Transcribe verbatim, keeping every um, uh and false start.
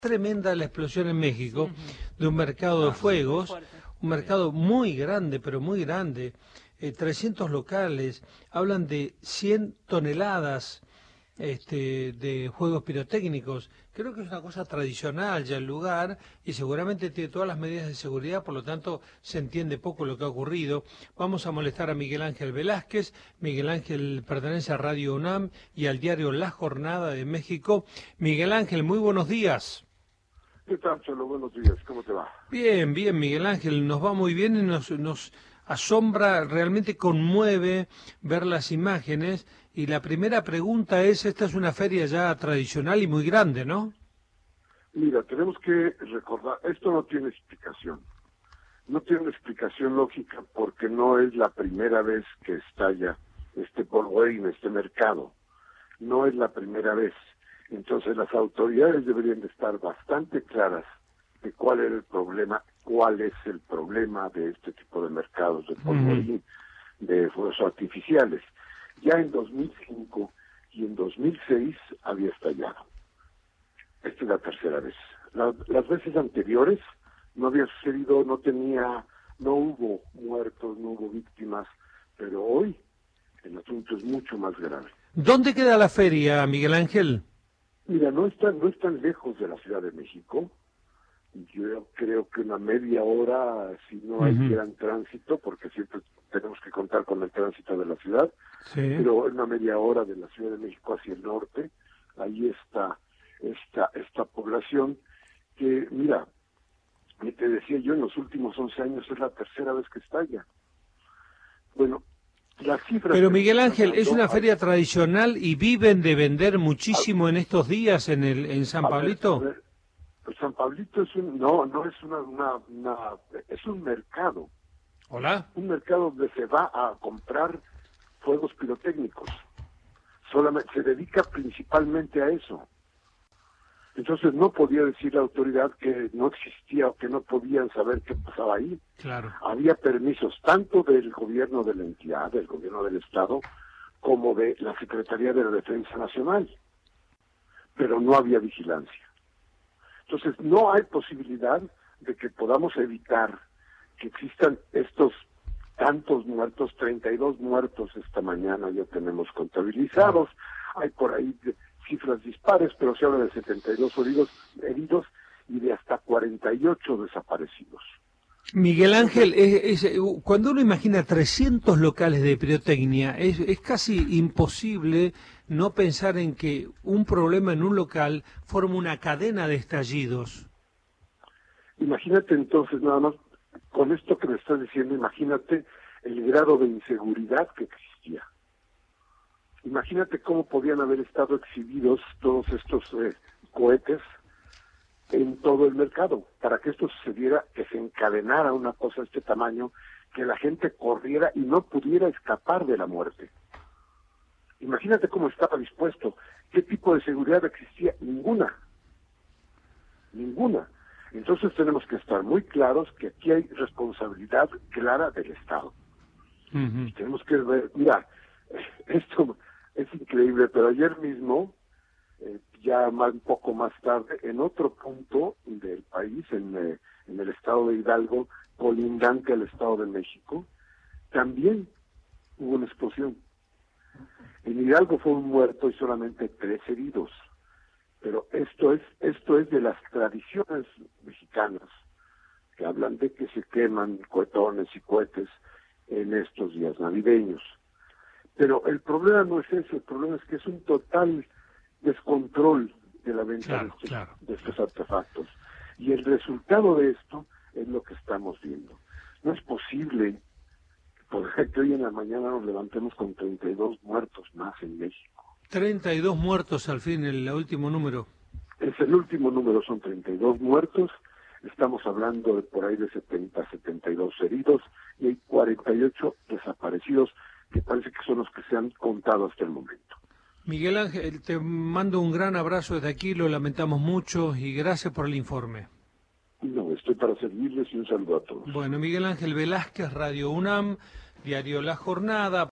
Tremenda la explosión en México de un mercado de fuegos, un mercado muy grande, pero muy grande, eh, trescientos locales, hablan de cien toneladas este, de juegos pirotécnicos. Creo que es una cosa tradicional ya el lugar y seguramente tiene todas las medidas de seguridad, por lo tanto se entiende poco lo que ha ocurrido. Vamos a molestar a Miguel Ángel Velázquez. Miguel Ángel pertenece a Radio UNAM y al diario La Jornada de México. Miguel Ángel, muy buenos días. ¿Qué tal, Cholo? Buenos días, ¿cómo te va? Bien, bien, Miguel Ángel, nos va muy bien y nos, nos asombra, realmente conmueve ver las imágenes. Y la primera pregunta es, esta es una feria ya tradicional y muy grande, ¿no? Mira, tenemos que recordar, esto no tiene explicación. No tiene explicación lógica porque no es la primera vez que estalla este polvo en este mercado. No es la primera vez. Entonces las autoridades deberían de estar bastante claras de cuál era el problema, cuál es el problema de este tipo de mercados de polvorín, uh-huh. de fuegos artificiales. Ya en dos mil cinco y en dos mil seis había estallado. Esta es la tercera vez. La, las veces anteriores no había sucedido, no tenía, no hubo muertos, no hubo víctimas, pero hoy el asunto es mucho más grave. ¿Dónde queda la feria, Miguel Ángel? Mira, no están, no están lejos de la Ciudad de México. Yo creo que una media hora, si no hay uh-huh. gran tránsito, porque siempre tenemos que contar con el tránsito de la ciudad, sí. pero una media hora de la Ciudad de México hacia el norte, ahí está esta, esta población que, mira, te decía yo, en los últimos once años es la tercera vez que estalla. Bueno, las cifras... Pero Miguel Ángel, es una feria tradicional y viven de vender muchísimo en estos días en el en San Pablito. A ver, a ver, pues San Pablito es un, no, no es una, una, una, es un mercado. Hola. Un mercado donde se va a comprar fuegos pirotécnicos. Solamente se dedica principalmente a eso. Entonces no podía decir la autoridad que no existía o que no podían saber qué pasaba ahí. Claro. Había permisos tanto del gobierno de la entidad, del gobierno del estado, como de la Secretaría de la Defensa Nacional. Pero no había vigilancia. Entonces no hay posibilidad de que podamos evitar que existan estos tantos muertos, treinta y dos muertos esta mañana ya tenemos contabilizados. Hay por ahí cifras dispares, pero se habla de setenta y dos heridos, heridos y de hasta cuarenta y ocho desaparecidos. Miguel Ángel, es, es, cuando uno imagina trescientos locales de pirotecnia, es, es casi imposible no pensar en que un problema en un local forma una cadena de estallidos. Imagínate entonces, nada más, con esto que me estás diciendo, imagínate el grado de inseguridad que existía. Imagínate cómo podían haber estado exhibidos todos estos eh, cohetes en todo el mercado, para que esto sucediera, que se encadenara una cosa de este tamaño, que la gente corriera y no pudiera escapar de la muerte. Imagínate cómo estaba dispuesto, qué tipo de seguridad existía, ninguna, ninguna. Entonces tenemos que estar muy claros que aquí hay responsabilidad clara del Estado. Uh-huh. Y tenemos que ver, mira, esto es increíble, pero ayer mismo, eh, ya más, un poco más tarde, en otro punto del país, en, eh, en el estado de Hidalgo, colindante al estado de México, también hubo una explosión. En Hidalgo fue un muerto y solamente tres heridos. Pero esto es, esto es de las tradiciones mexicanas, que hablan de que se queman cohetones y cohetes en estos días navideños. Pero el problema no es eso, el problema es que es un total descontrol de la venta claro, de, estos, claro. de estos artefactos. Y el resultado de esto es lo que estamos viendo. No es posible, por ejemplo, hoy en la mañana nos levantemos con treinta y dos muertos más en México. treinta y dos muertos al fin, el último número. Es el último número, son treinta y dos muertos. Estamos hablando de por ahí de setenta, setenta y dos heridos y hay cuarenta y ocho desaparecidos que parece que son los que se han contado hasta el momento. Miguel Ángel, te mando un gran abrazo desde aquí, lo lamentamos mucho y gracias por el informe. No, estoy para servirles y un saludo a todos. Bueno, Miguel Ángel Velázquez, Radio UNAM, diario La Jornada.